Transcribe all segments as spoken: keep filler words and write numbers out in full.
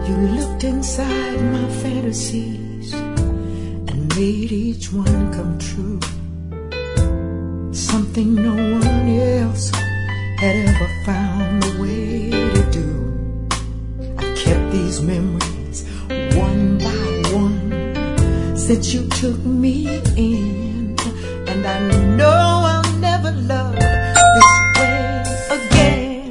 You looked inside my fantasies and made each one come true. Something no one else had ever found a way to do. I kept these memories one by one since you took me in, and I know I'll never love this way again.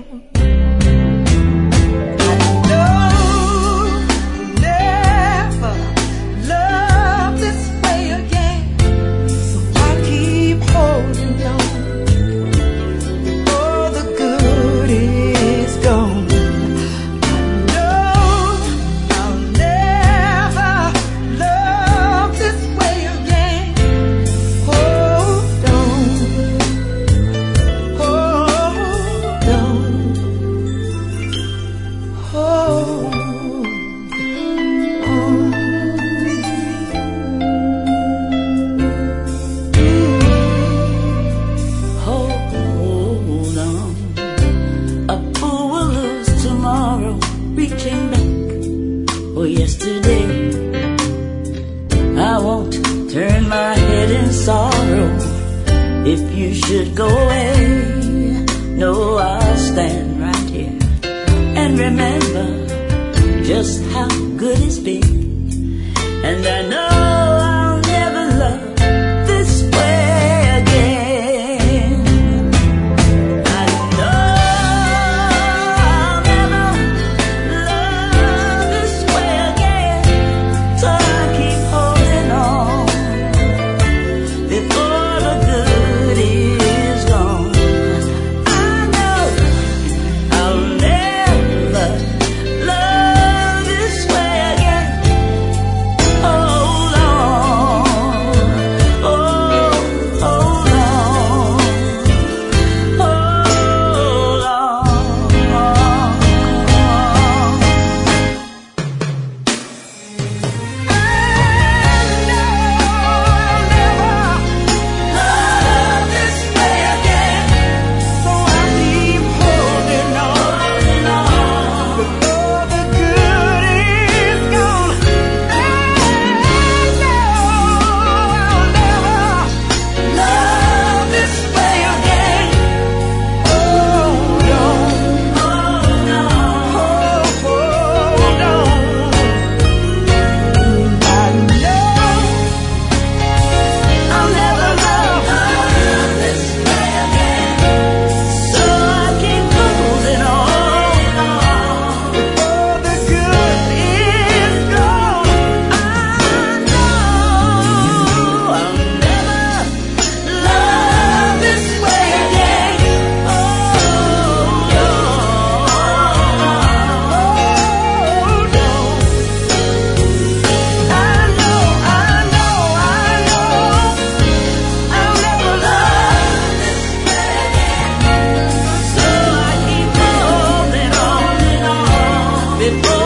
I know I'll never love this way again, so I keep holding on. Oh, the good is gone. Yesterday, I won't turn my head in sorrow. If you should go away, no, I'll stand right here and remember just how good it's been. And I know I'll never love this way again. I know I'll never love this way again, so I keep holding on before the good is gone. I know I'll never love this way again. Hold on, oh, hold on, hold on. Love this way again, so I keep holding on before the good is gone. I know I'll never love this way again. Hold on, hold on, hold on. I know I'll never love this way again, so I keep holding on before the good is gone. I know I'll never love this way again. Hold on, hold on. I know, I know, I know I'll never love this way again, so I keep holding on and on before